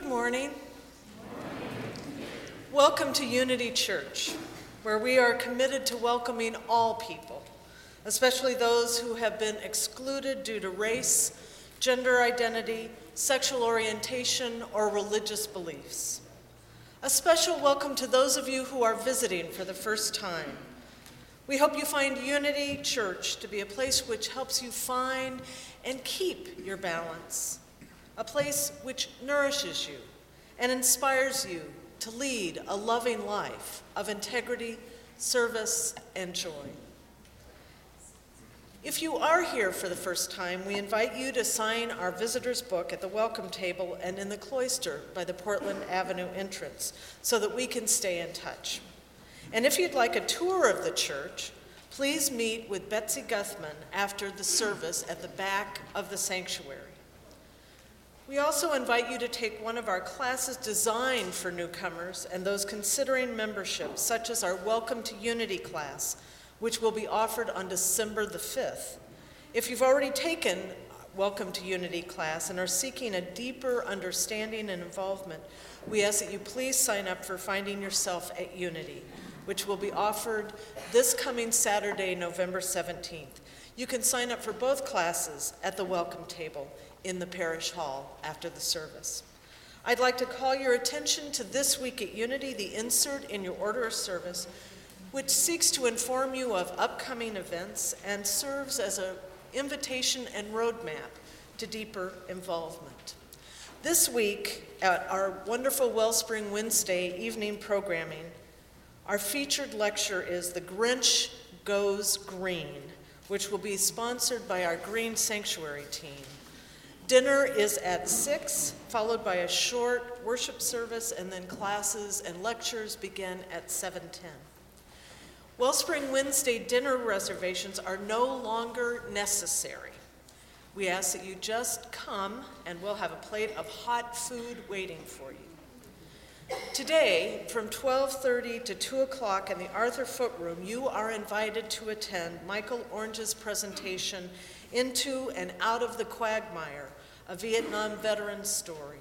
morning. Welcome to Unity Church, where we are committed to welcoming all people, especially those who have been excluded due to race, gender identity, sexual orientation, or religious beliefs. A special welcome to those of you who are visiting for the first time. We hope you find Unity Church to be a place which helps you find and keep your balance, a place which nourishes you and inspires you to lead a loving life of integrity, service, and joy. If you are here for the first time, we invite you to sign our visitor's book at the welcome table and in the cloister by the Portland Avenue entrance so that we can stay in touch. And if you'd like a tour of the church, please meet with Betsy Guthman after the service at the back of the sanctuary. We also invite you to take one of our classes designed for newcomers and those considering membership, such as our Welcome to Unity class, which will be offered on December the 5th. If you've already taken Welcome to Unity class and are seeking a deeper understanding and involvement, we ask that you please sign up for Finding Yourself at Unity, which will be offered this coming Saturday, November 17th. You can sign up for both classes at the welcome table in the parish hall after the service. I'd like to call your attention to This Week at Unity, the insert in your order of service, which seeks to inform you of upcoming events and serves as an invitation and roadmap to deeper involvement. This week, at our wonderful Wellspring Wednesday evening programming, our featured lecture is The Grinch Goes Green, which will be sponsored by our Green Sanctuary team. Dinner is at 6, followed by a short worship service, and then classes and lectures begin at 7:10. Wellspring Wednesday dinner reservations are no longer necessary. We ask that you just come, and we'll have a plate of hot food waiting for you. Today, from 12:30 to 2 o'clock in the Arthur Foote Room, you are invited to attend Michael Orange's presentation, Into and Out of the Quagmire, a Vietnam veteran's story.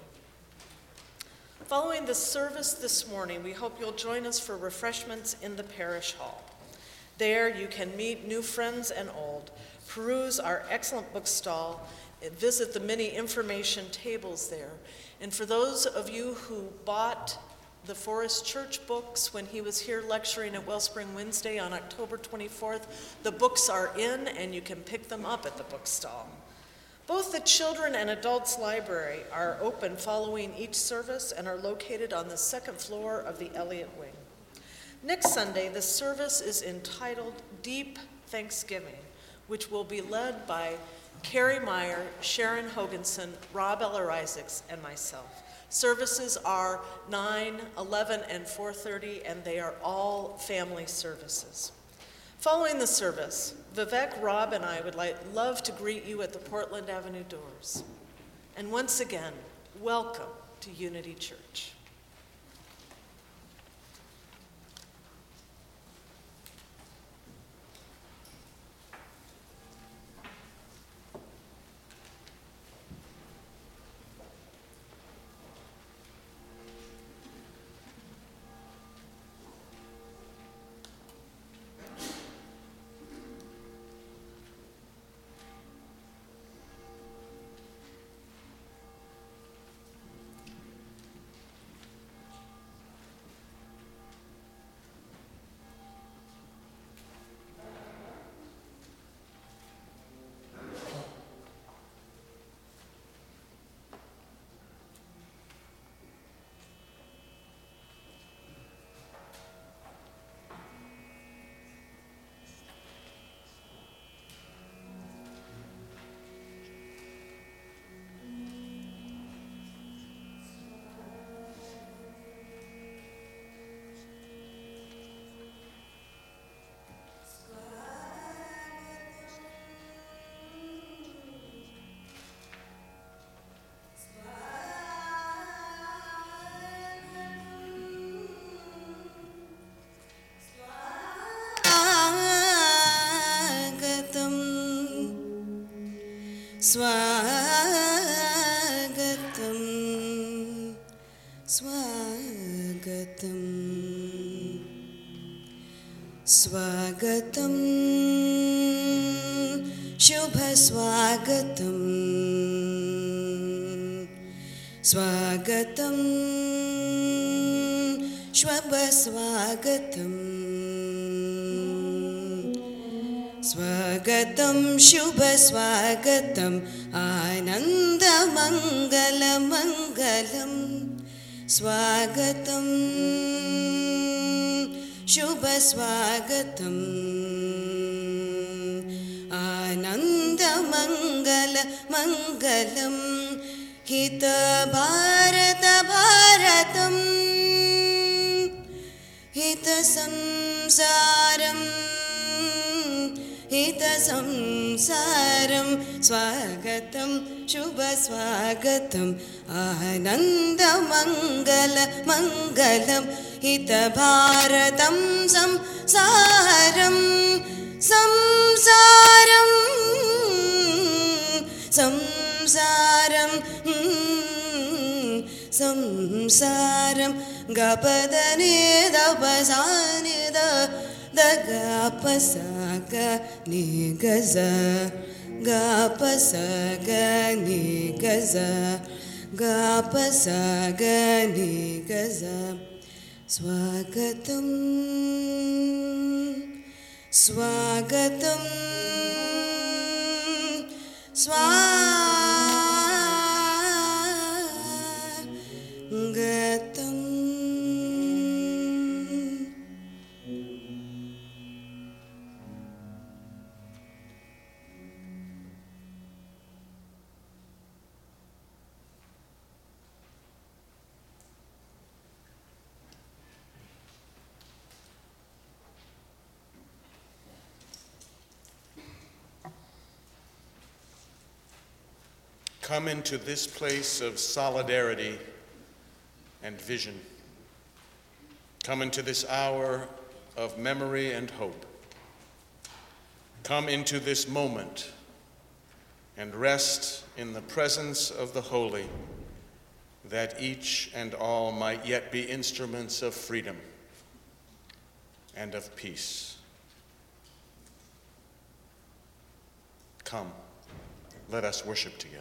Following the service this morning, we hope you'll join us for refreshments in the parish hall. There you can meet new friends and old, peruse our excellent book stall, and visit the many information tables there. And for those of you who bought the Forest Church books when he was here lecturing at Wellspring Wednesday on October 24th, the books are in and you can pick them up at the book stall. Both the children and adults library are open following each service and are located on the second floor of the Elliott Wing. Next Sunday, the service is entitled Deep Thanksgiving, which will be led by Carrie Meyer, Sharon Hoganson, Rob Eller Isaacs, and myself. Services are 9, 11, and 4:30, and they are all family services. Following the service, Vivek, Rob, and I would love to greet you at the Portland Avenue doors. And once again, welcome to Unity Church. Swagatam स्वागतं शुभस्वागतं स्वागतं शुभस्वागतं स्वागतं शुभस्वागतम् आनन्दमङ्गलमङ्गलं स्वागतं शुभस्वागतम् आनन्दमङ्गलमङ्गलं हितभारतभारतम् हितसंसारं हितसंसारं स्वागतं शुभस्वागतम् आनन्दमङ्गलमङ्गलं हितभारतं संसारं संसारं संसारं संसारं गपदनिदपसानिद दगपसग निगज गपसग निगज गपसग निगज स्वागतं स्वागतं स्वागतं Come into this place of solidarity and vision. Come into this hour of memory and hope. Come into this moment and rest in the presence of the holy, that each and all might yet be instruments of freedom and of peace. Come, let us worship together.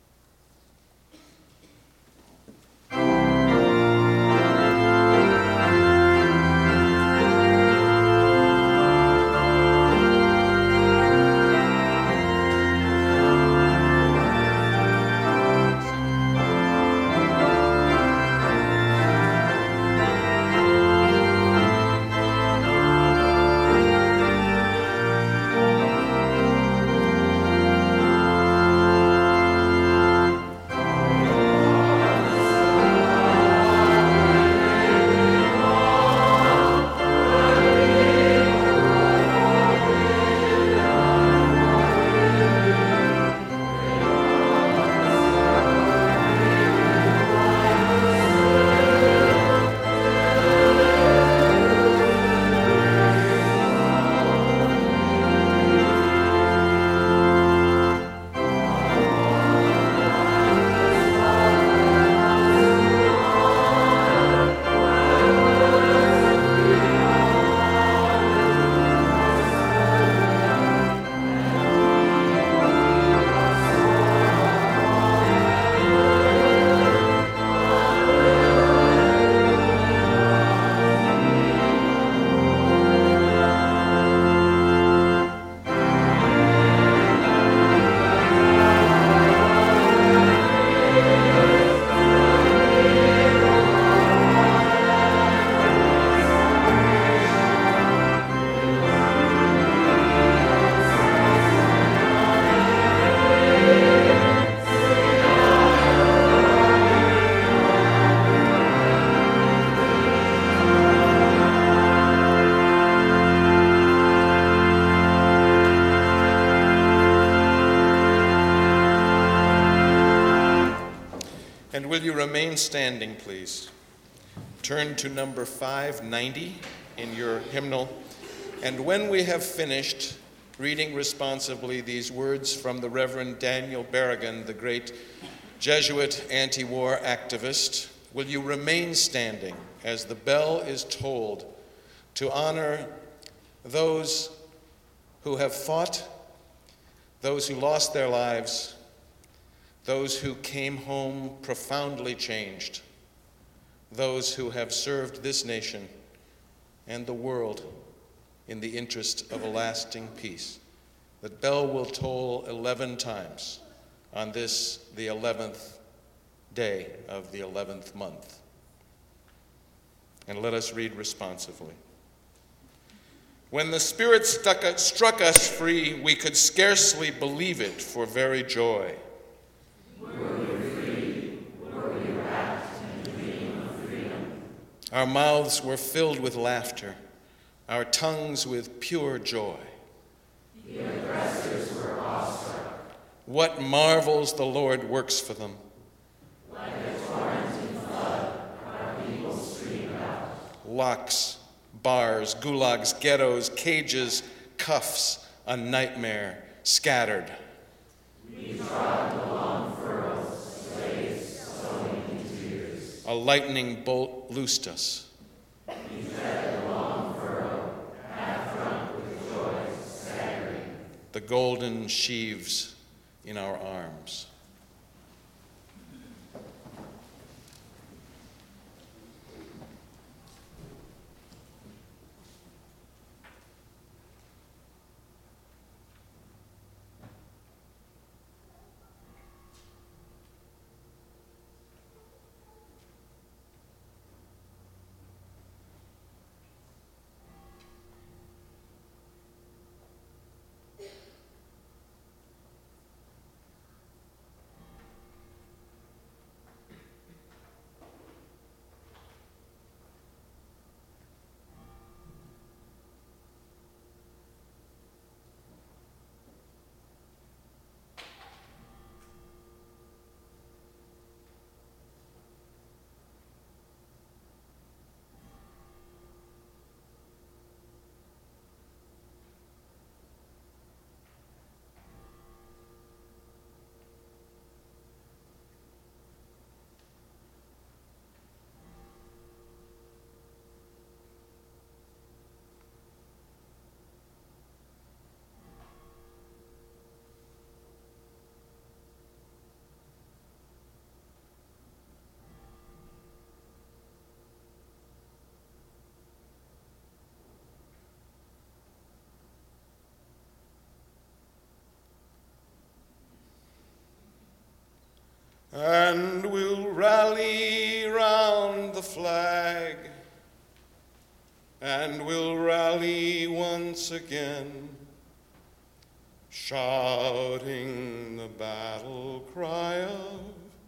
And will you remain standing, please? Turn to number 590 in your hymnal. And when we have finished reading responsibly these words from the Reverend Daniel Berrigan, the great Jesuit anti-war activist, will you remain standing as the bell is tolled to honor those who have fought, those who lost their lives, those who came home profoundly changed, those who have served this nation and the world in the interest of a lasting peace. The bell will toll 11 times on this, the 11th day of the 11th month. And let us read responsively. When the Spirit struck us free, we could scarcely believe it for very joy. Were we free? Were we wrapped in the dream of freedom? Our mouths were filled with laughter, our tongues with pure joy. The oppressors were awestruck. What marvels the Lord works for them. Like a torrent in flood, our people stream out. Locks, bars, gulags, ghettos, cages, cuffs, a nightmare, scattered. We trod the long furrows, slaves sowing in tears. A lightning bolt loosed us. We tread the long furrow, half drunk with joy, staggering. The golden sheaves in our arms. And we'll rally round the flag, and we'll rally once again, shouting the battle cry of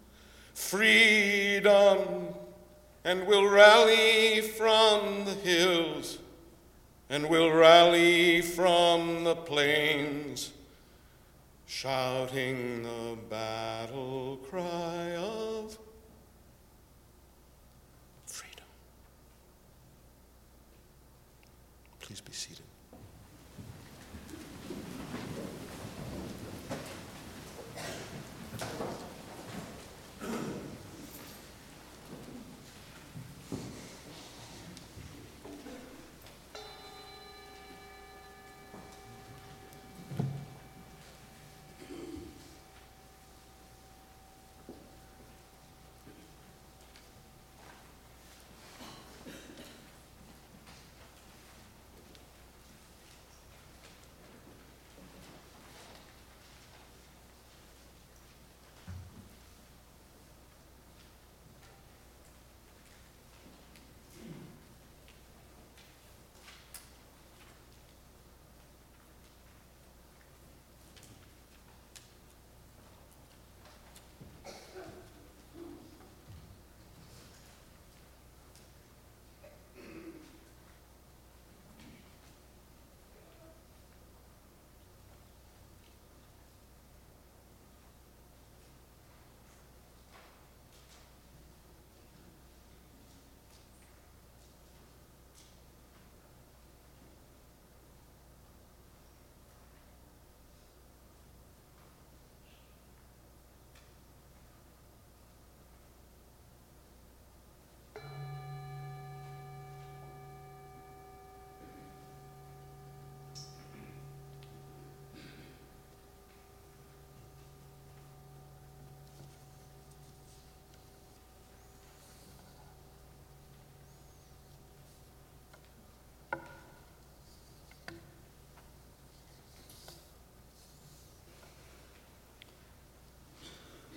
freedom. And we'll rally from the hills, and we'll rally from the plains, shouting the battle cry of freedom. Please be seated.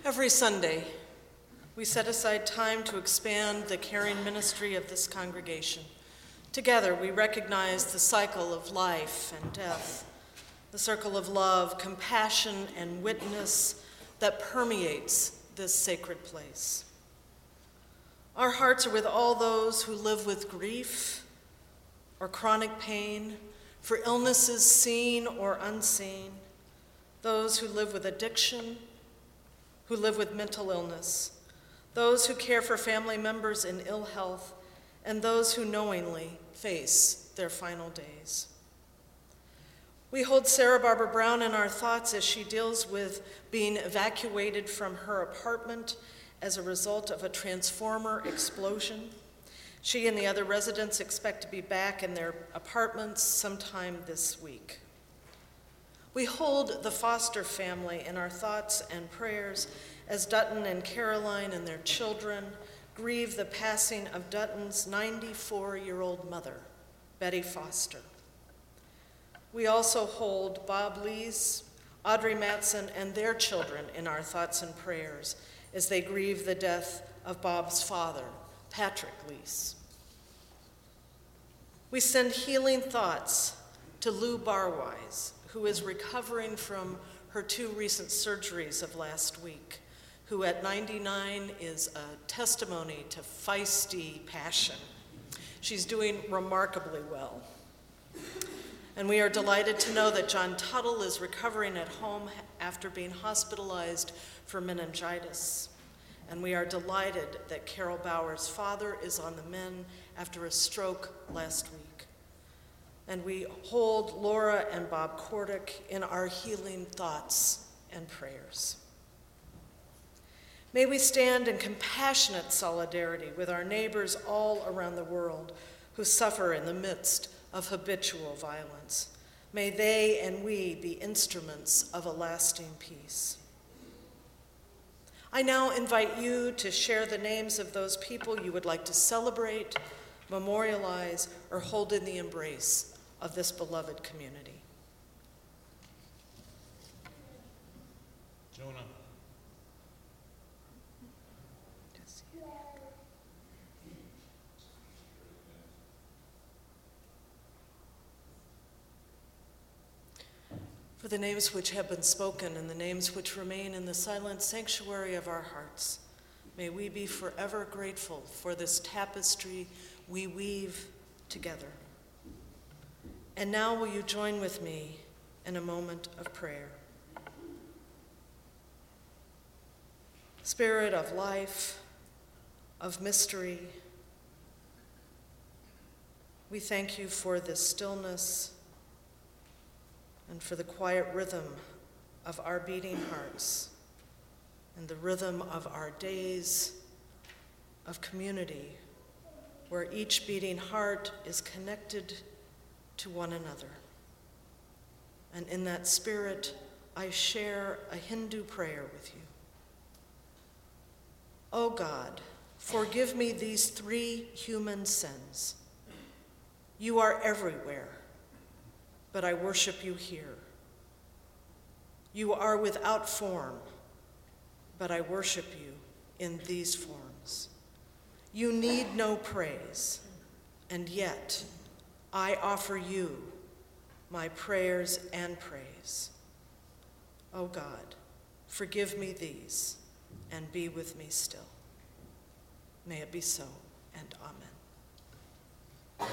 Every Sunday, we set aside time to expand the caring ministry of this congregation. Together, we recognize the cycle of life and death, the circle of love, compassion, and witness that permeates this sacred place. Our hearts are with all those who live with grief or chronic pain, for illnesses seen or unseen, those who live with addiction, who live with mental illness, those who care for family members in ill health, and those who knowingly face their final days. We hold Sarah Barbara Brown in our thoughts as she deals with being evacuated from her apartment as a result of a transformer explosion. She and the other residents expect to be back in their apartments sometime this week. We hold the Foster family in our thoughts and prayers as Dutton and Caroline and their children grieve the passing of Dutton's 94-year-old mother, Betty Foster. We also hold Bob Lees, Audrey Matson, and their children in our thoughts and prayers as they grieve the death of Bob's father, Patrick Lees. We send healing thoughts to Lou Barwise, who is recovering from her 2 recent surgeries of last week, who at 99 is a testimony to feisty passion. She's doing remarkably well. And we are delighted to know that John Tuttle is recovering at home after being hospitalized for meningitis. And we are delighted that Carol Bauer's father is on the mend after a stroke last week. And we hold Laura and Bob Kordick in our healing thoughts and prayers. May we stand in compassionate solidarity with our neighbors all around the world who suffer in the midst of habitual violence. May they and we be instruments of a lasting peace. I now invite you to share the names of those people you would like to celebrate, memorialize, or hold in the embrace of this beloved community. Jonah. For the names which have been spoken and the names which remain in the silent sanctuary of our hearts, may we be forever grateful for this tapestry we weave together. And now will you join with me in a moment of prayer? Spirit of life, of mystery, we thank you for this stillness and for the quiet rhythm of our beating hearts and the rhythm of our days of community, where each beating heart is connected to one another. And in that spirit, I share a Hindu prayer with you. O God, forgive me these 3 human sins. You are everywhere, but I worship you here. You are without form, but I worship you in these forms. You need no praise, and yet I offer you my prayers and praise. O God, forgive me these and be with me still. May it be so, and amen.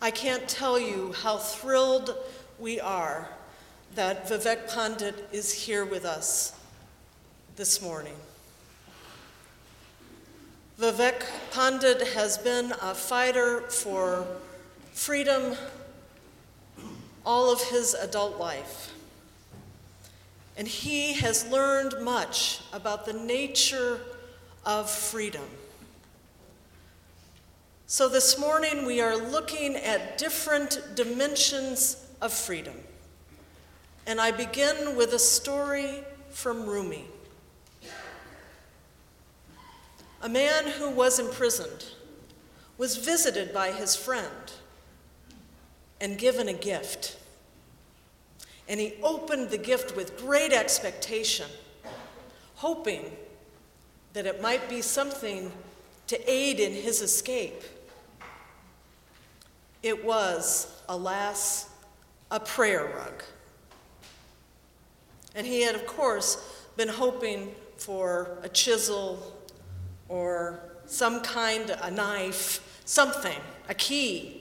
I can't tell you how thrilled we are that Vivek Pandit is here with us this morning. Vivek Pandit has been a fighter for freedom all of his adult life. And he has learned much about the nature of freedom. So this morning we are looking at different dimensions of freedom. And I begin with a story from Rumi. A man who was imprisoned was visited by his friend and given a gift. And he opened the gift with great expectation, hoping that it might be something to aid in his escape. It was, alas, a prayer rug. And he had, of course, been hoping for a chisel or some kind, a knife, something, a key.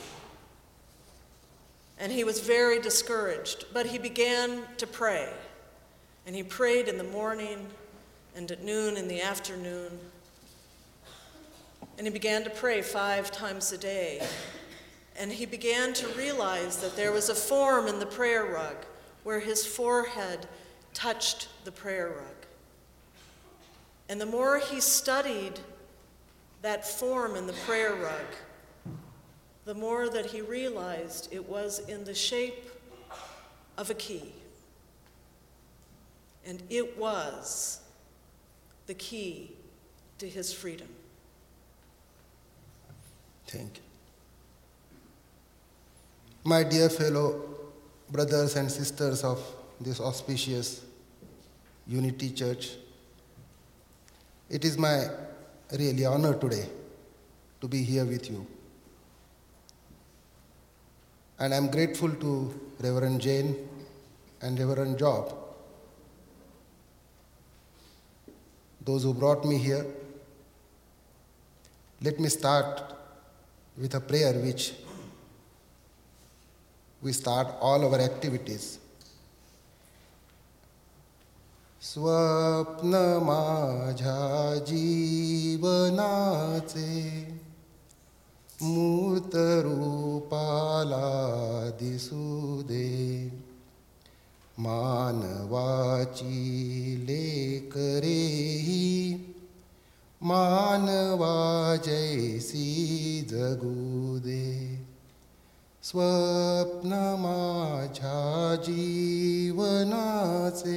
And he was very discouraged, but he began to pray. And he prayed in the morning and at noon in the afternoon. And he began to pray 5 times a day. And he began to realize that there was a form in the prayer rug where his forehead touched the prayer rug. And the more he studied that form in the prayer rug, the more that he realized it was in the shape of a key. And it was the key to his freedom. Thank you. My dear fellow brothers and sisters of this auspicious Unity Church, it is my really honor today to be here with you. And I'm grateful to Reverend Jane and Reverend Job, those who brought me here. Let me start with a prayer which we start all our activities. स्वप्न माझ्या जीवनाचे मूर्त रूपाला दिसू दे मानवाची लेकरे ही मानवा जैसी जगू दे स्वप्न माझ्या जीवनाचे.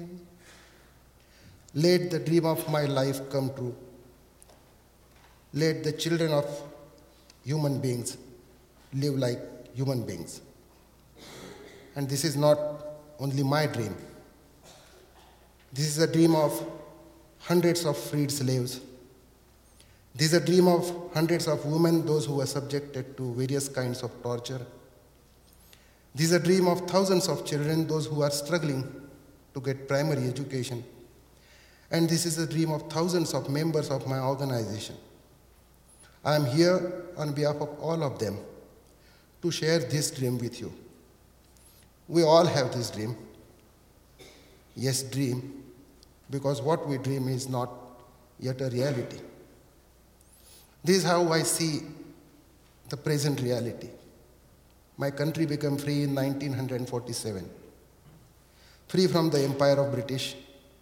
Let the dream of my life come true. Let the children of human beings live like human beings. And this is not only my dream. This is a dream of hundreds of freed slaves. This is a dream of hundreds of women, those who were subjected to various kinds of torture. This is a dream of thousands of children, those who are struggling to get primary education. And this is a dream of thousands of members of my organization. I am here on behalf of all of them to share this dream with you. We all have this dream. Yes, dream, because what we dream is not yet a reality. This is how I see the present reality. My country became free in 1947, free from the empire of British.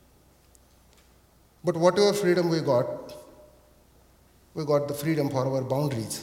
But whatever freedom we got the freedom for our boundaries.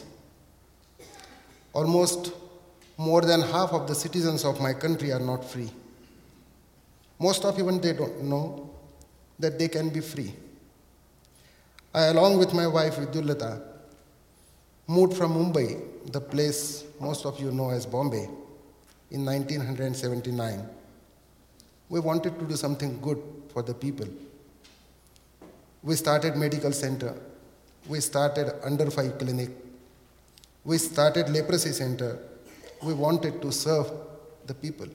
Almost more than half of the citizens of my country are not free. Most of even they don't know that they can be free. I, along with my wife Vidyulata, moved from Mumbai, the place most of you know as Bombay, in 1979. We wanted to do something good for the people. We started medical center. We started under 5 clinic. We started leprosy center. We wanted to serve the people.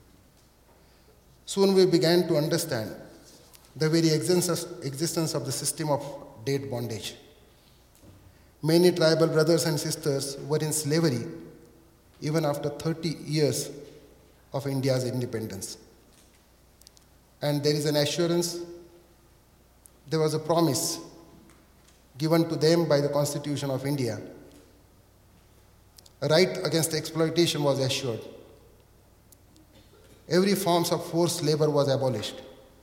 Soon we began to understand the very existence of the system of date bondage. Many tribal brothers and sisters were in slavery even after 30 years of India's independence. And there is an assurance, there was a promise given to them by the Constitution of India. A right against exploitation was assured. Every form of forced labor was abolished.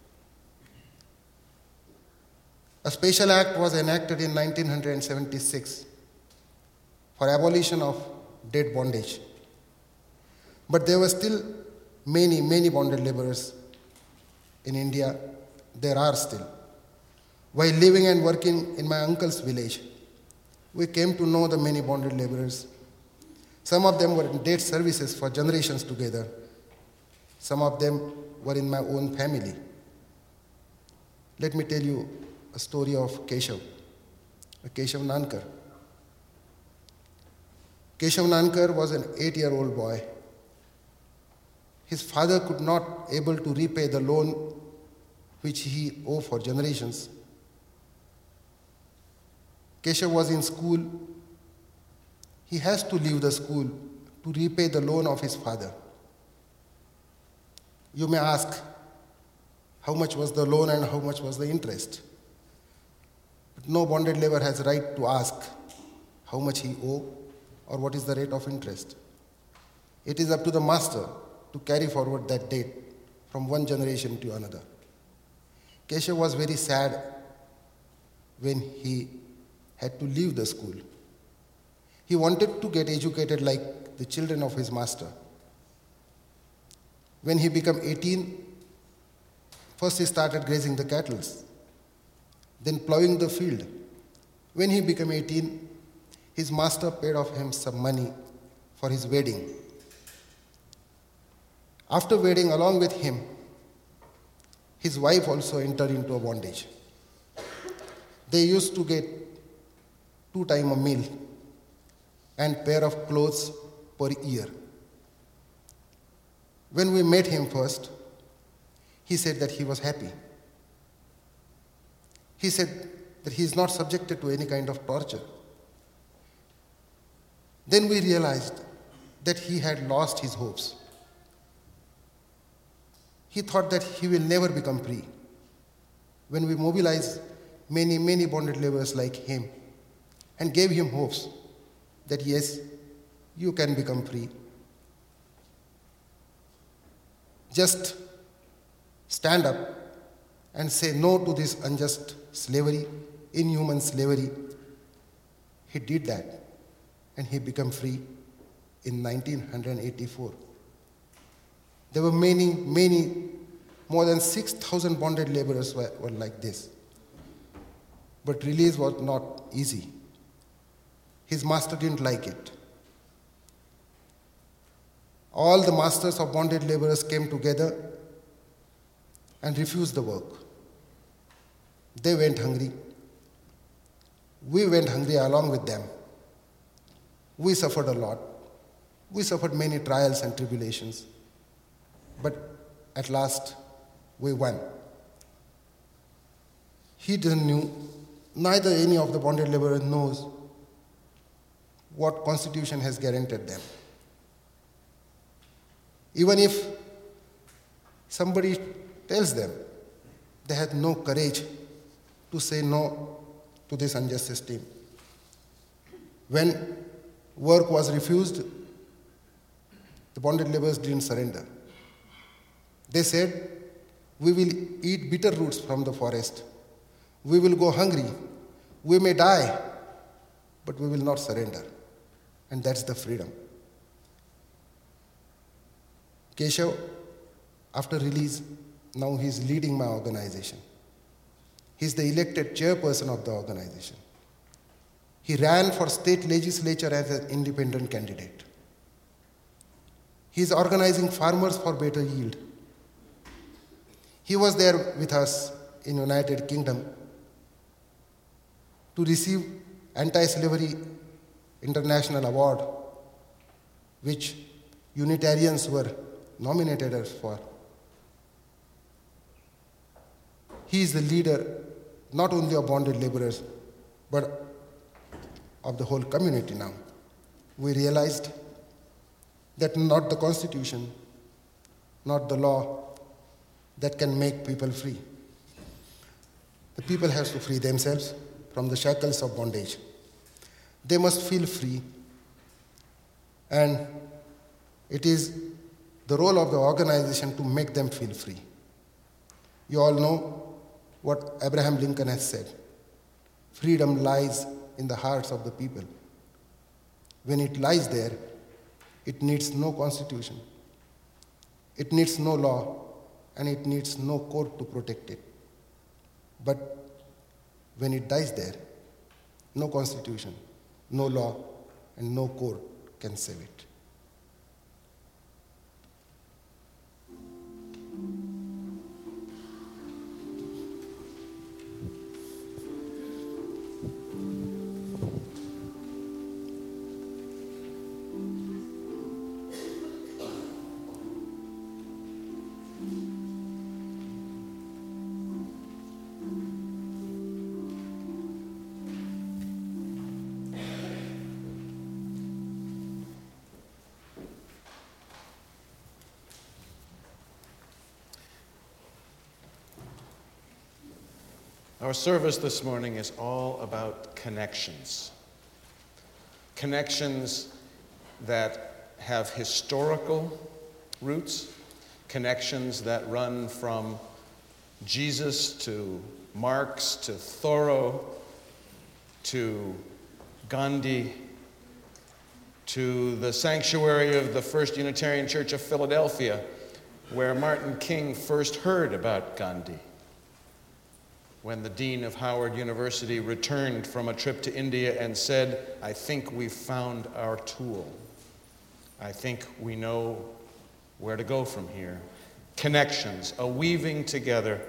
A special act was enacted in 1976 for abolition of debt bondage. But there were still many bonded laborers in India. There are still. While living and working in my uncle's village, we came to know the many bonded laborers. Some of them were in debt services for generations together. Some of them were in my own family. Let me tell you a story of Keshav Nankar. Keshav Nankar was an 8-year-old boy. His father could not able to repay the loan which he owed for generations. Keshav was in school. He has to leave the school to repay the loan of his father. You may ask, how much was the loan and how much was the interest? But no bonded laborer has right to ask how much he owes or what is the rate of interest. It is up to the master to carry forward that debt from one generation to another. Keshav was very sad when he had to leave the school. He wanted to get educated like the children of his master. When he became 18, first he started grazing the cattle, then plowing the field. When he became 18, his master paid off him some money for his wedding. After wedding along with him, his wife also entered into a bondage. They used to get 2 times a meal and pair of clothes per year. When we met him first, he said that he was happy. He said that he is not subjected to any kind of torture. Then we realized that he had lost his hopes. He thought that he will never become free. When we mobilized many bonded laborers like him and gave him hopes that yes, you can become free. Just stand up and say no to this unjust slavery, inhuman slavery. He did that and he became free in 1984. There were many, more than 6,000 bonded laborers were like this. But release was not easy. His master didn't like it. All the masters of bonded laborers came together and refused the work. They went hungry. We went hungry along with them. We suffered a lot. We suffered many trials and tribulations. But at last, we won. He didn't know, neither any of the bonded laborers knows what Constitution has guaranteed them. Even if somebody tells them, they had no courage to say no to this unjust system. When work was refused, the bonded laborers didn't surrender. They said, we will eat bitter roots from the forest. We will go hungry. We may die, but we will not surrender. And that's the freedom. Keshav, after release, now he is leading my organization. He is the elected chairperson of the organization. He ran for state legislature as an independent candidate. He is organizing farmers for better yield. He was there with us in United Kingdom to receive Anti-Slavery International Award, which Unitarians were nominated us for. He is the leader not only of bonded laborers, but of the whole community now. We realized that not the Constitution, not the law that can make people free. The people have to free themselves from the shackles of bondage. They must feel free, and it is the role of the organization to make them feel free. You all know what Abraham Lincoln has said. Freedom lies in the hearts of the people. When it lies there, it needs no constitution. It needs no law, and it needs no court to protect it. But when it dies there, no constitution, no law, and no court can save it. Our service this morning is all about connections. Connections that have historical roots, connections that run from Jesus to Marx to Thoreau to Gandhi to the sanctuary of the First Unitarian Church of Philadelphia, where Martin King first heard about Gandhi, when the dean of Howard University returned from a trip to India and said, "I think we've found our tool. I think we know where to go from here." Connections, a weaving together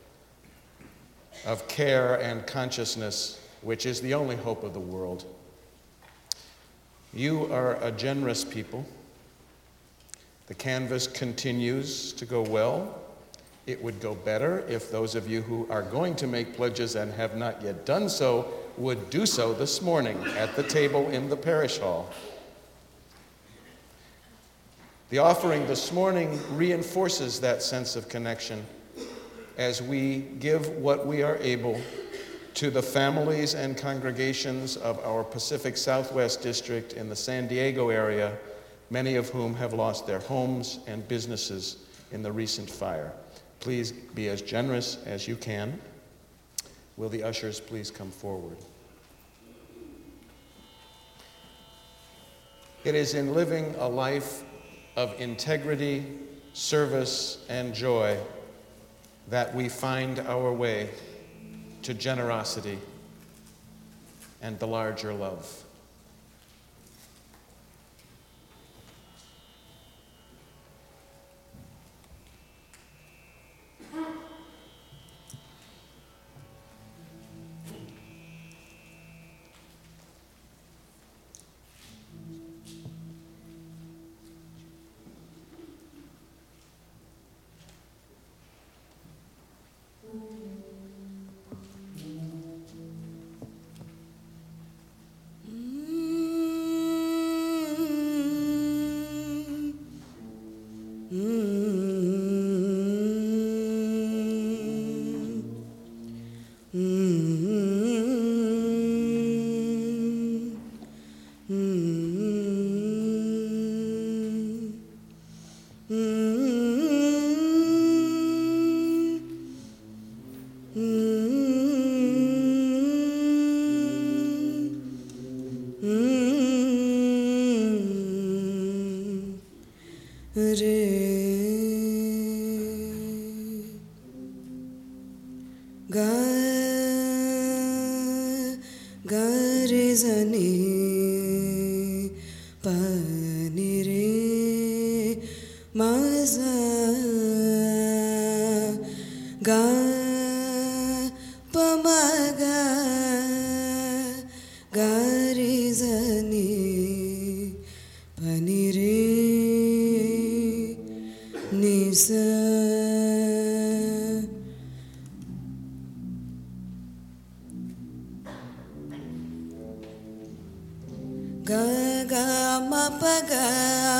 of care and consciousness, which is the only hope of the world. You are a generous people. The canvas continues to go well. It would go better if those of you who are going to make pledges and have not yet done so would do so this morning at the table in the parish hall. The offering this morning reinforces that sense of connection as we give what we are able to the families and congregations of our Pacific Southwest District in the San Diego area, many of whom have lost their homes and businesses in the recent fire. Please be as generous as you can. Will the ushers please come forward? It is in living a life of integrity, service, and joy that we find our way to generosity and the larger love.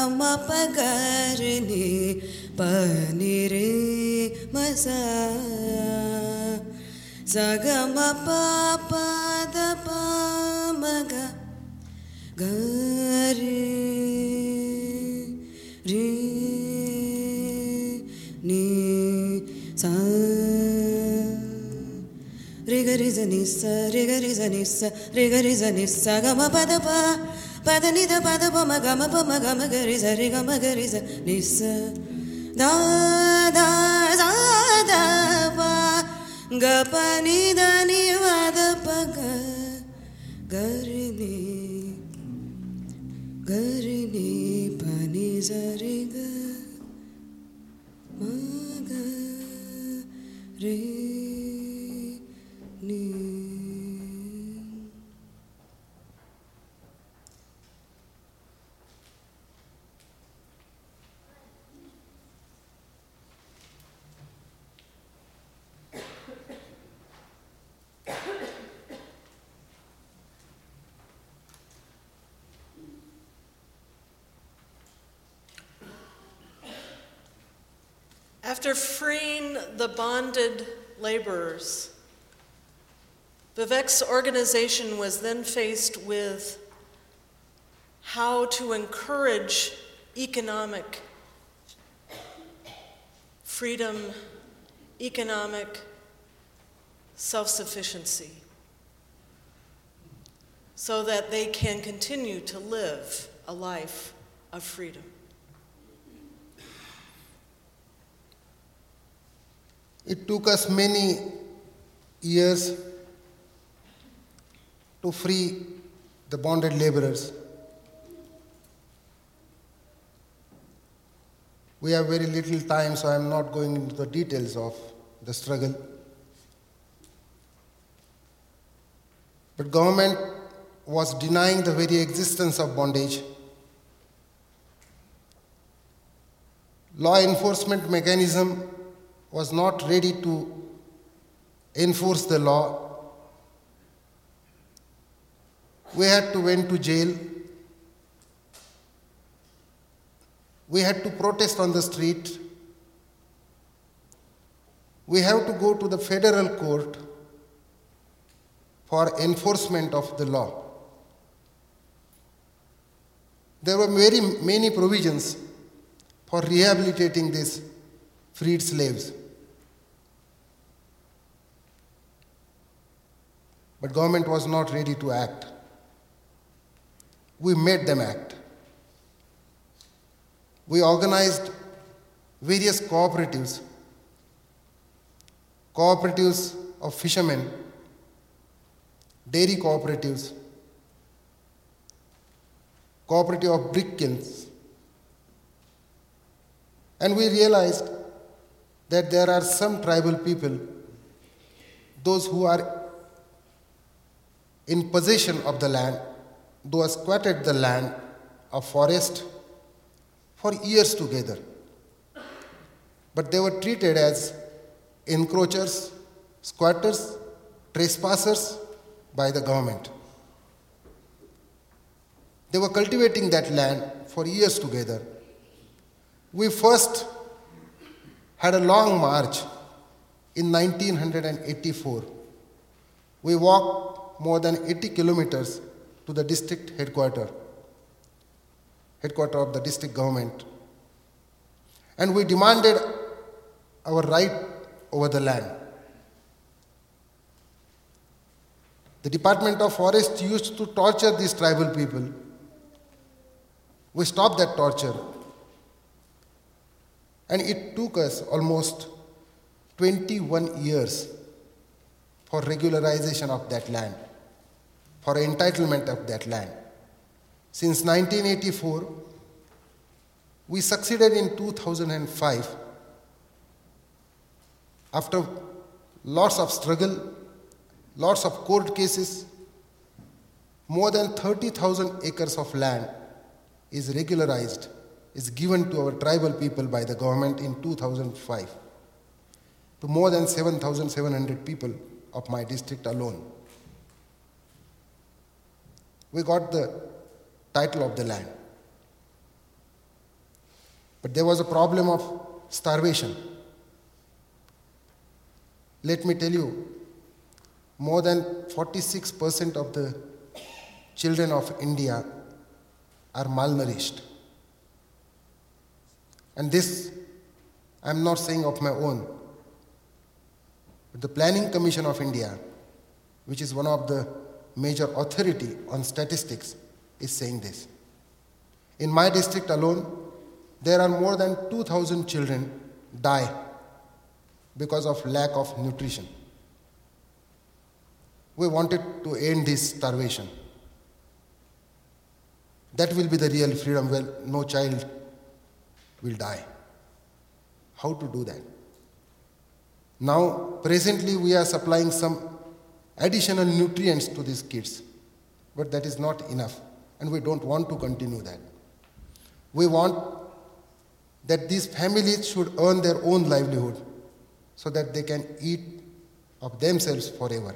ma pa ga re ni pa ni re ma sa sa ga ma pa pa da pa ma ga ga re re ni sa re ga re za ni sa re ga re za ni sa re ga re za ni sa ga ma pa da pa pa da ni da pa da pa ma ga ma ga re za ni sa da da za da pa ga pa ni da ni wa da pa ga re ni pa ni za re ga ma ga re ni. After freeing the bonded laborers, Vivek's organization was then faced with how to encourage economic freedom, economic self-sufficiency, so that they can continue to live a life of freedom. It took us many years to free the bonded laborers. We have very little time, so I am not going into the details of the struggle. But government was denying the very existence of bondage. Law enforcement mechanism was not ready to enforce the law. We had to went to jail. We had to protest on the street. We have to go to the federal court for enforcement of the law. There were very many provisions for rehabilitating these freed slaves. But government was not ready to act. We made them act. We organized various cooperatives of fishermen, dairy cooperatives, cooperative of brick kilns. And we realized that there are some tribal people, those who are in possession of the land, those squatted the land of forest for years together. But they were treated as encroachers, squatters, trespassers by the government. They were cultivating that land for years together. We first had a long march in 1984. We walked more than 80 kilometers to the district headquarters of the district government. And we demanded our right over the land. The Department of Forest used to torture these tribal people. We stopped that torture. And it took us almost 21 years for regularization of that land, for entitlement of that land. Since 1984, we succeeded in 2005. After lots of struggle, lots of court cases, more than 30,000 acres of land is regularized, is given to our tribal people by the government in 2005, to more than 7,700 people of my district alone. We got the title of the land. But there was a problem of starvation. Let me tell you, more than 46% of the children of India are malnourished. And this, I'm not saying of my own, but the Planning Commission of India, which is one of the major authority on statistics, is saying this. In my district alone, there are more than 2,000 children die because of lack of nutrition. We wanted to end this starvation. That will be the real freedom where no child will die. How to do that? Now, presently we are supplying some additional nutrients to these kids, but that is not enough, and we don't want to continue that. We want that these families should earn their own livelihood so that they can eat of themselves forever.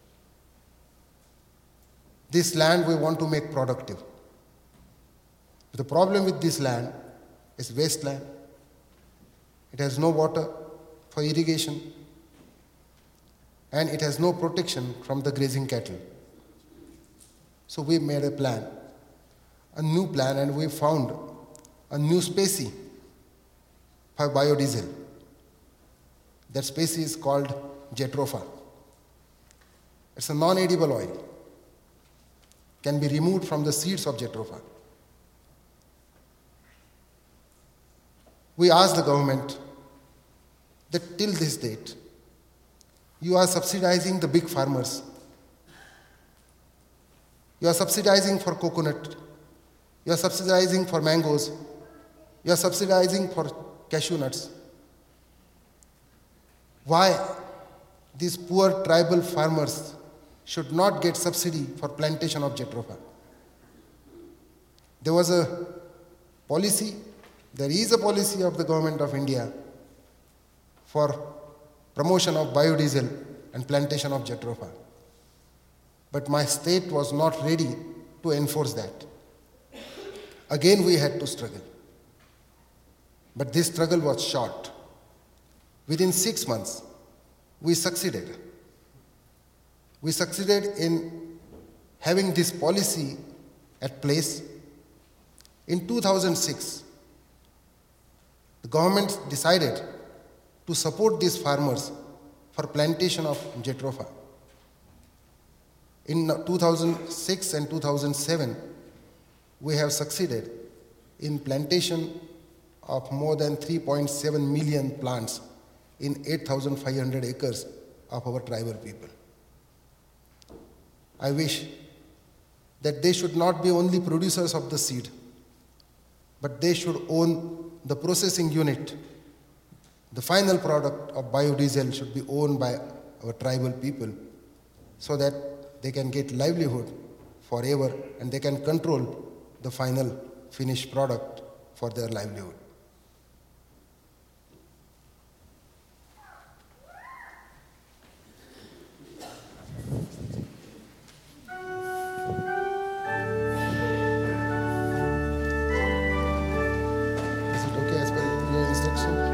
This land we want to make productive. The problem with this land is wasteland. It has no water for irrigation, and it has no protection from the grazing cattle. So we made a new plan, and we found a new species for biodiesel. That species is called Jatropha. It's a non-edible oil. Can be removed from the seeds of Jatropha. We asked the government that till this date, you are subsidizing the big farmers. You are subsidizing for coconut. You are subsidizing for mangoes. You are subsidizing for cashew nuts. Why these poor tribal farmers should not get subsidy for plantation of Jatropha? There was a policy, there is a policy of the government of India for promotion of biodiesel and plantation of Jatropha. But my state was not ready to enforce that. Again we had to struggle. But this struggle was short. Within 6 months, we succeeded. We succeeded in having this policy at place. In 2006, the government decided to support these farmers for plantation of Jatropha. In 2006 and 2007, we have succeeded in plantation of more than 3.7 million plants in 8,500 acres of our tribal people. I wish that they should not be only producers of the seed, but they should own the processing unit. The final product of biodiesel should be owned by our tribal people so that they can get livelihood forever and they can control the final finished product for their livelihood. Is it okay as per your instruction?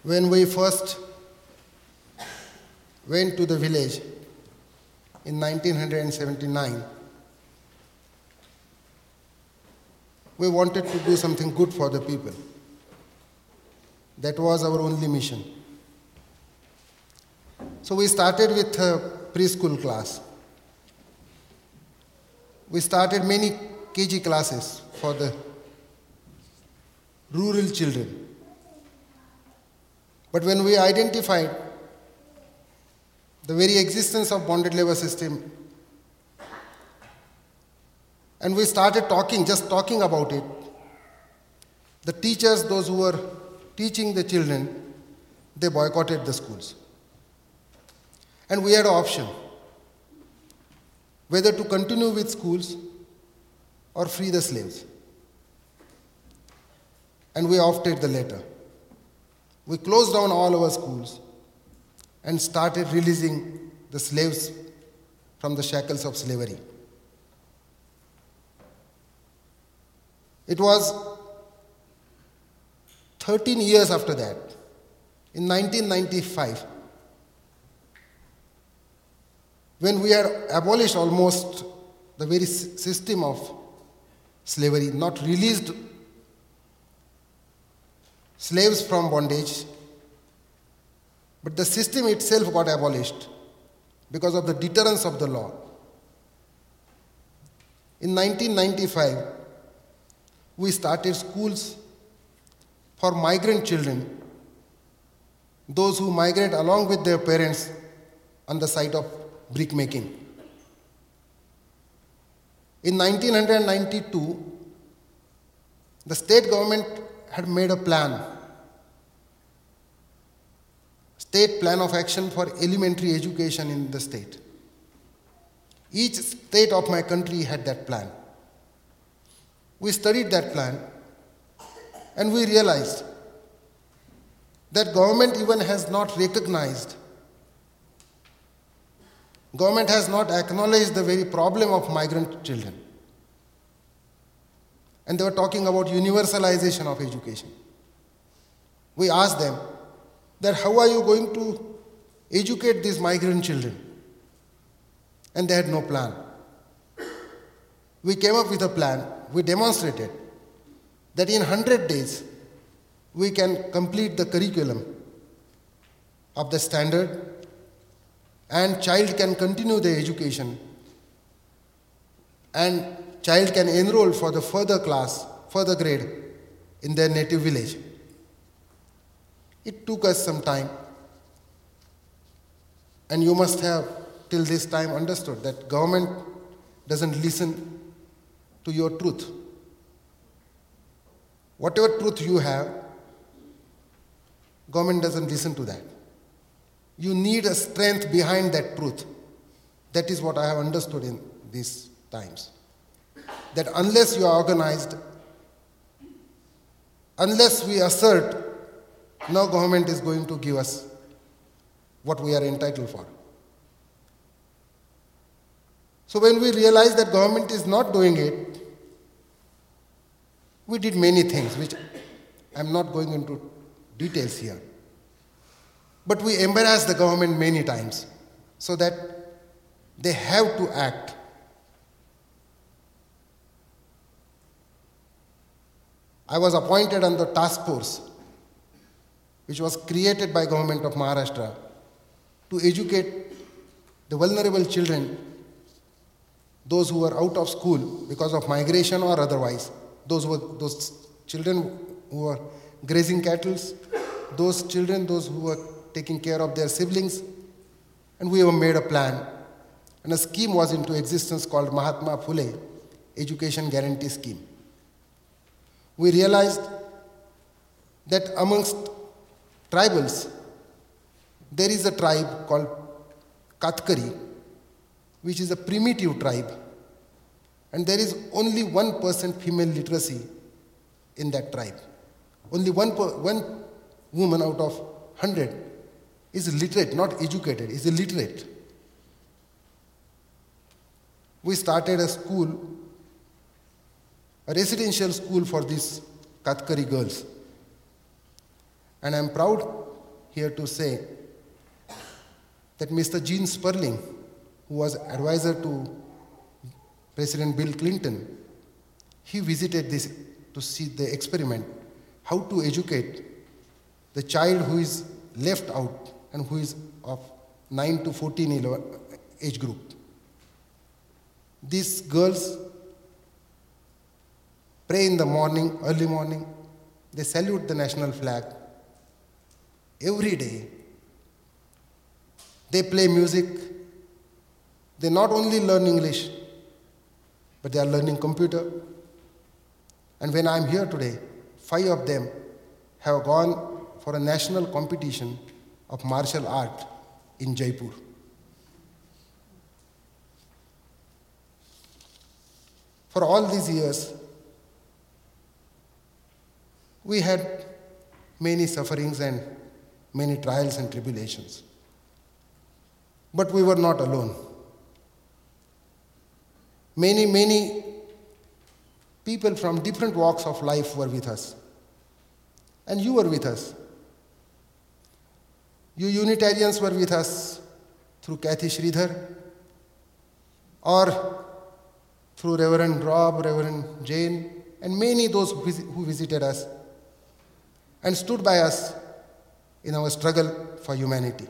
when we first went to the village in 1979, we wanted to do something good for the people. That was our only mission. So we started with a preschool class. We started many KG classes for the rural children. But when we identified the very existence of bonded labor system, and we started just talking about it, the teachers, those who were teaching the children, they boycotted the schools. And we had an option, whether to continue with schools or free the slaves. And we opted the latter. We closed down all our schools and started releasing the slaves from the shackles of slavery. It was 13 years after that, in 1995, when we had abolished almost the very system of slavery, not released slaves from bondage, but the system itself got abolished because of the deterrence of the law. In 1995, we started schools for migrant children, those who migrate along with their parents on the site of brick making. In 1992, the state government had made a plan, state plan of action for elementary education in the state. Each state of my country had that plan. We studied that plan and we realized that government even has not recognized, government has not acknowledged the very problem of migrant children. And they were talking about universalization of education. We asked them that how are you going to educate these migrant children? And they had no plan. We came up with a plan. We demonstrated that in 100 days we can complete the curriculum of the standard and child can continue their education and child can enroll for the further class, further grade in their native village. It took us some time, and you must have till this time understood that government doesn't listen to your truth. Whatever truth you have, government doesn't listen to that. You need a strength behind that truth. That is what I have understood in these times. That unless you are organized, unless we assert, no government is going to give us what we are entitled for. So when we realized that government is not doing it, we did many things, which I'm not going into details here. But we embarrassed the government many times so that they have to act. I was appointed on the task force, which was created by government of Maharashtra to educate the vulnerable children, those who were out of school because of migration or otherwise, those children who were grazing cattle, those children, those who were taking care of their siblings, and we have made a plan. And a scheme was into existence called Mahatma Phule Education Guarantee Scheme. We realized that amongst tribals, there is a tribe called Katkari, which is a primitive tribe, and there is only 1% female literacy in that tribe. Only one woman out of 100 is literate, not educated, is illiterate. We started a school, a residential school for these Katkari girls. And I'm proud here to say that Mr. Gene Sperling, who was advisor to President Bill Clinton, he visited this to see the experiment, how to educate the child who is left out and who is of 9 to 14 age group. These girls pray in the morning, early morning. They salute the national flag every day. They play music. They not only learn English, but they are learning computer. And when I am here today, 5 of them have gone for a national competition of martial art in Jaipur. For all these years, we had many sufferings and many trials and tribulations. But we were not alone. Many people from different walks of life were with us. And you were with us. You Unitarians were with us through Kathy Sridhar or through Reverend Rob, Reverend Jane, and many those who visited us and stood by us in our struggle for humanity.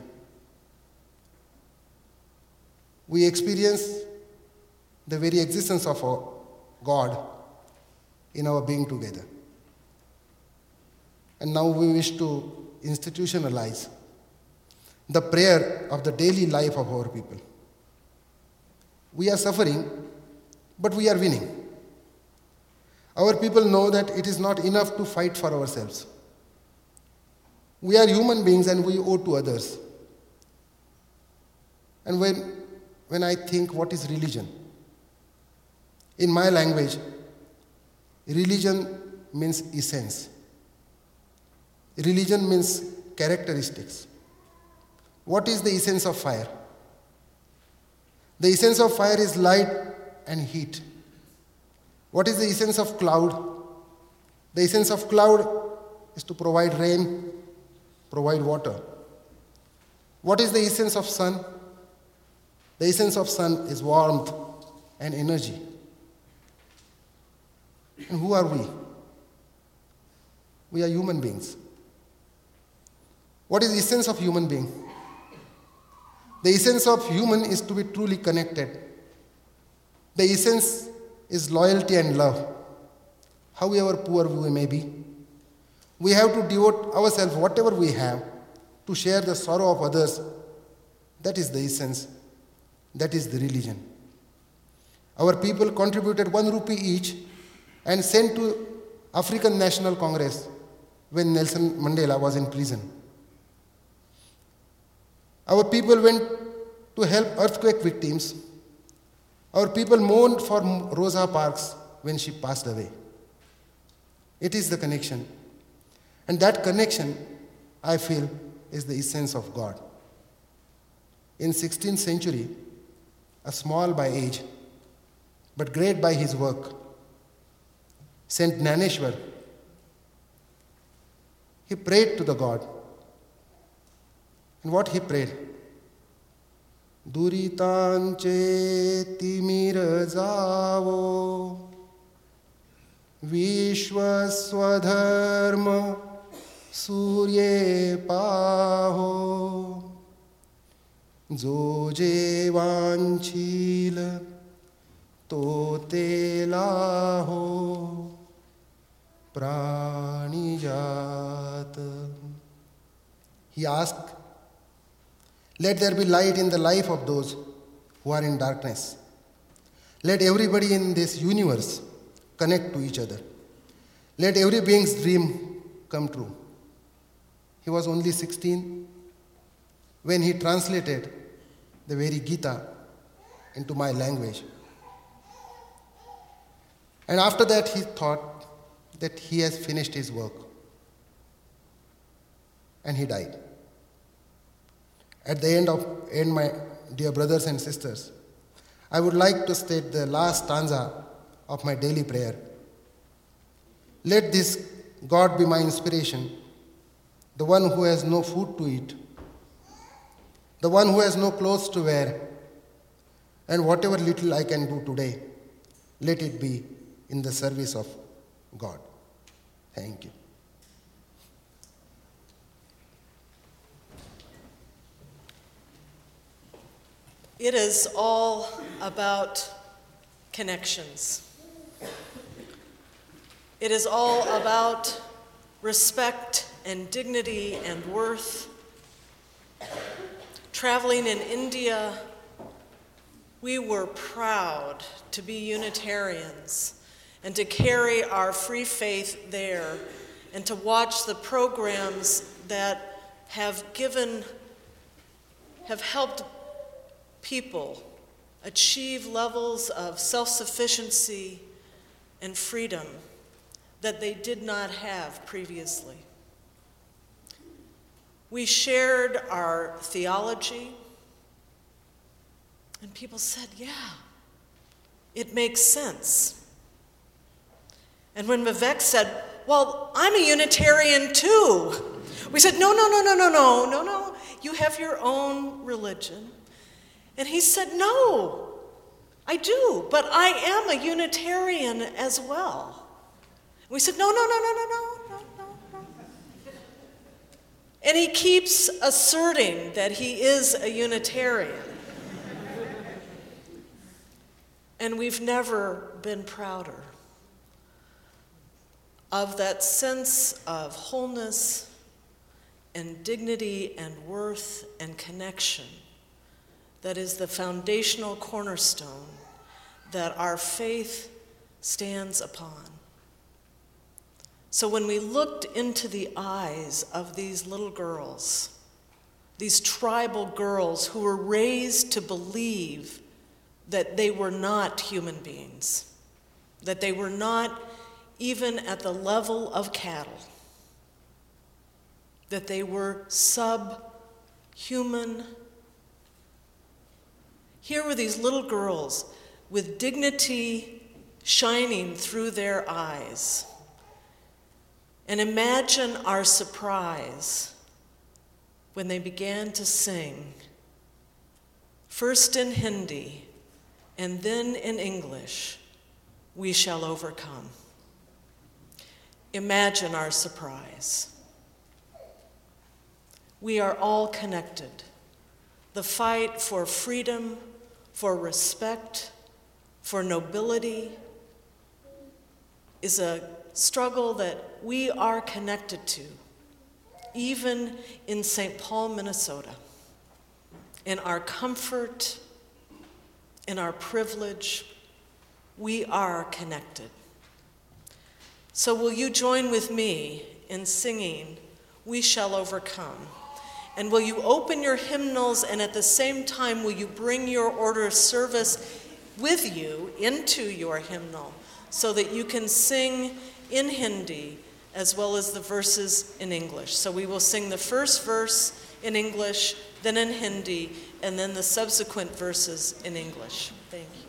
We experienced the very existence of our God in our being together. And now we wish to institutionalize the prayer of the daily life of our people. We are suffering, but we are winning. Our people know that it is not enough to fight for ourselves. We are human beings and we owe to others. And when I think what is religion, in my language, religion means essence. Religion means characteristics. What is the essence of fire? The essence of fire is light and heat. What is the essence of cloud? The essence of cloud is to provide rain, provide water. What is the essence of sun? The essence of sun is warmth and energy. And who are we? We are human beings. What is the essence of human being? The essence of human is to be truly connected. The essence is loyalty and love. However poor we may be, we have to devote ourselves, whatever we have, to share the sorrow of others. That is the essence. That is the religion. Our people contributed 1 rupee each and sent to African National Congress when Nelson Mandela was in prison. Our people went to help earthquake victims. Our people mourned for Rosa Parks when she passed away. It is the connection. And that connection, I feel, is the essence of God. In 16th century, a small by age, but great by his work, Saint Gnaneshwar, he prayed to the God. And what he prayed? Duritance timir javo Vishwaswadharma surye paho Jo je vanchil to te laho pranijat. He asked, let there be light in the life of those who are in darkness. Let everybody in this universe connect to each other. Let every being's dream come true. He was only 16 when he translated the very Gita into my language. And after that, he thought that he has finished his work. And he died. At the end, my dear brothers and sisters, I would like to state the last stanza of my daily prayer. Let this God be my inspiration, the one who has no food to eat, the one who has no clothes to wear, and whatever little I can do today, let it be in the service of God. Thank you. It is all about connections. It is all about respect and dignity and worth. Traveling in India, we were proud to be Unitarians and to carry our free faith there and to watch the programs that have helped people achieve levels of self-sufficiency and freedom that they did not have previously. We shared our theology, and people said, yeah, it makes sense. And when Vivek said, well, I'm a Unitarian too, we said, no, you have your own religion. And he said, no, I do, but I am a Unitarian as well. We said, no. And he keeps asserting that he is a Unitarian. And we've never been prouder of that sense of wholeness and dignity and worth and connection that is the foundational cornerstone that our faith stands upon. So when we looked into the eyes of these little girls, these tribal girls who were raised to believe that they were not human beings, that they were not even at the level of cattle, that they were subhuman. Here were these little girls with dignity shining through their eyes. And imagine our surprise when they began to sing, first in Hindi and then in English, "We Shall Overcome." Imagine our surprise. We are all connected. The fight for freedom, for respect, for nobility is a struggle that we are connected to, even in St. Paul, Minnesota. In our comfort, in our privilege, we are connected. So will you join with me in singing, "We Shall Overcome"? And will you open your hymnals, and at the same time, will you bring your order of service with you into your hymnal so that you can sing in Hindi as well as the verses in English. So we will sing the first verse in English, then in Hindi, and then the subsequent verses in English. Thank you.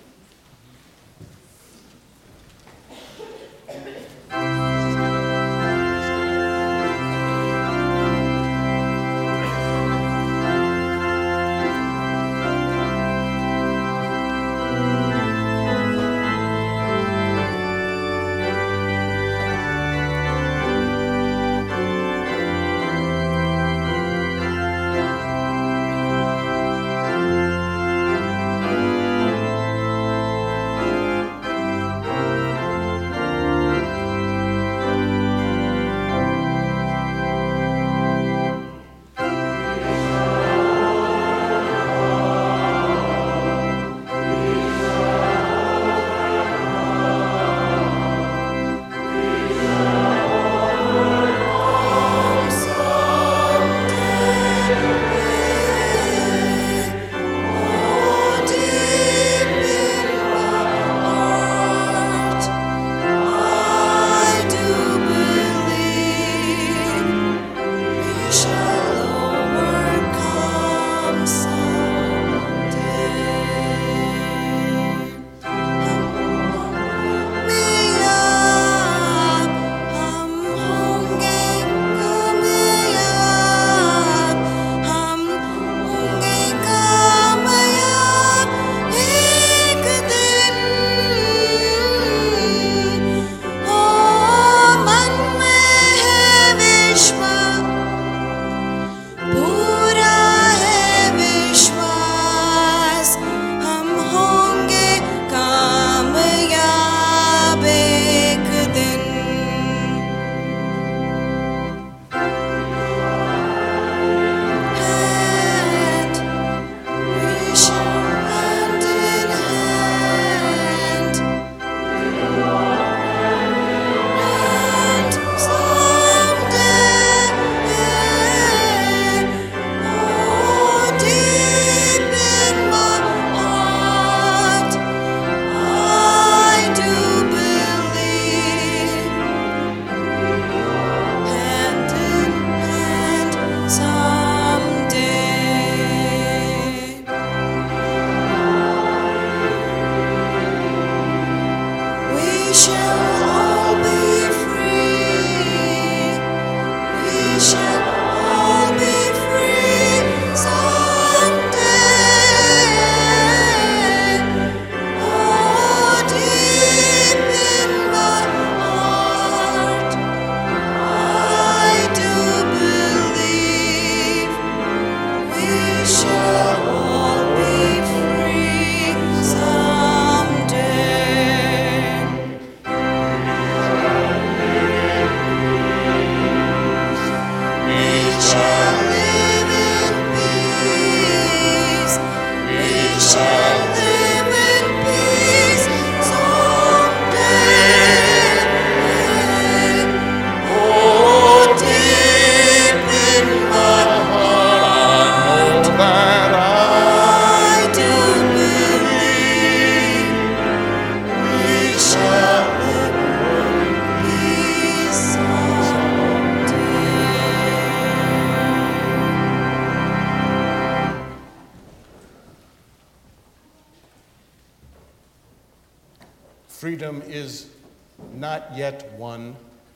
freedom is not yet won.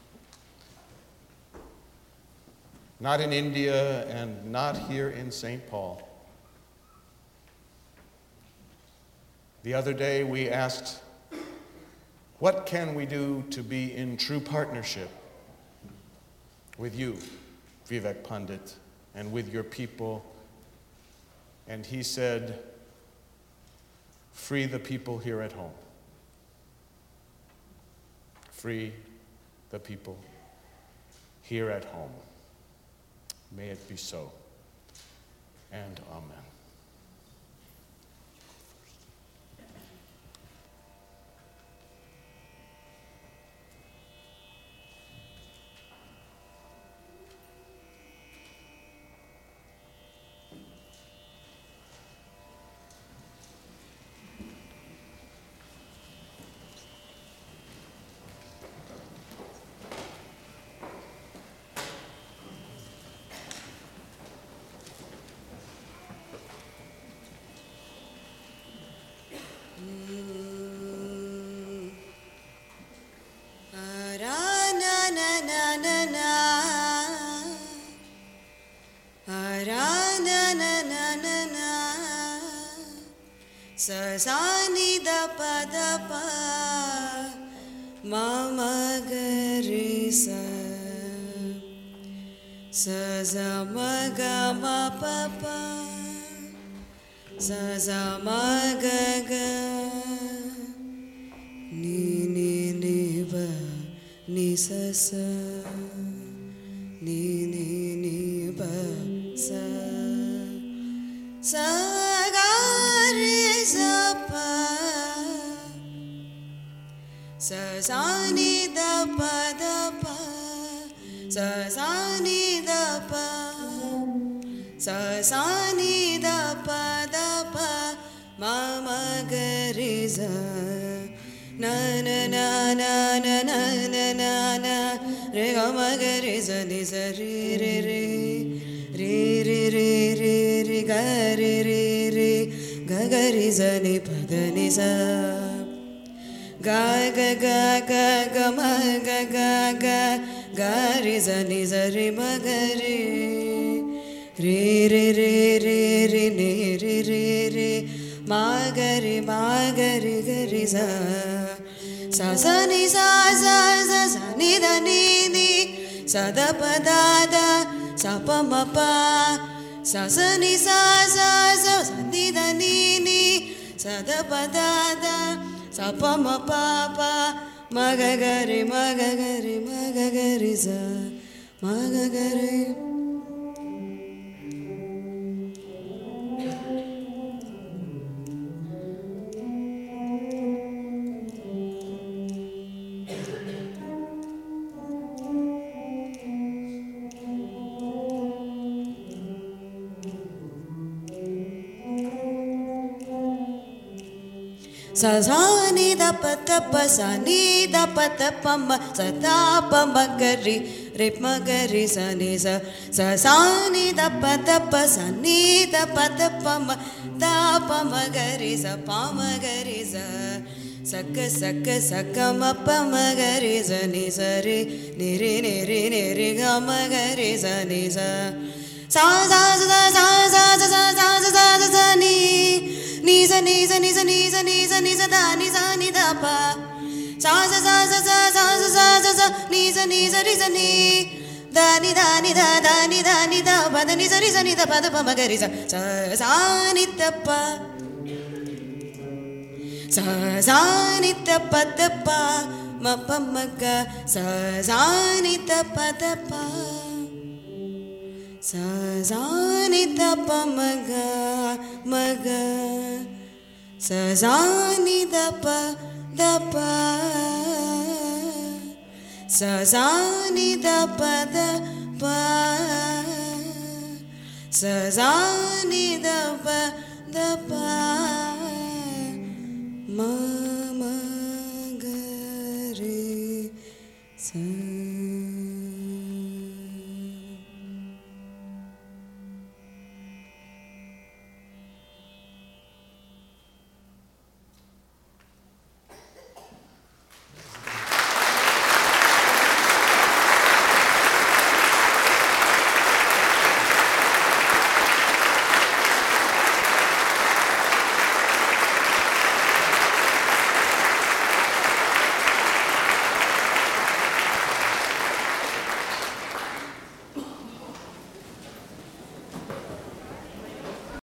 Not in India and not here in St. Paul. The other day we asked, what can we do to be in true partnership with you, Vivek Pandit, and with your people? And he said, free the people here at home. Free the people here at home. May it be so, and amen. Sa ni da pa ma ma ga re sa za ma ga ma pa za ma ga ni ba ni sa ni ba sa ga re sa pa sa ni da pa sa ni da pa ma ma ga re za na na na na na na na na re ga ma ga re za ni za re re re re re re re re ga re re re ga ga re za ni pa da ni za ga ga ga ga ga ma ga ga ga re za ni za re ma ga re re re re re re ne re re re ma ga re ga re za sa ni sa ni da ni sa da pa sa pa ma pa sa ni sa ni da ni sa da pa sa pa ma pa ma ga re za ma ga re. Sa ni da pa sa ni da pa ma sa da pa ma ga re ma ga re sa ni sa ni da pa sa ni da pa ma da pa ma ga re sa pa ma ga re sa ka ma pa ma ga re sa ni sa re ni re ga ma ga re sa ni sa ni sa ni da ni da pa sa ni sa ni da ni da pa da ni da pa ma ga re sa ni da pa sa ni da pa ma pa ma ga sa ni da pa sa ni da pa ma ga sa ni da pa sa ni da pa sa ni da pa ma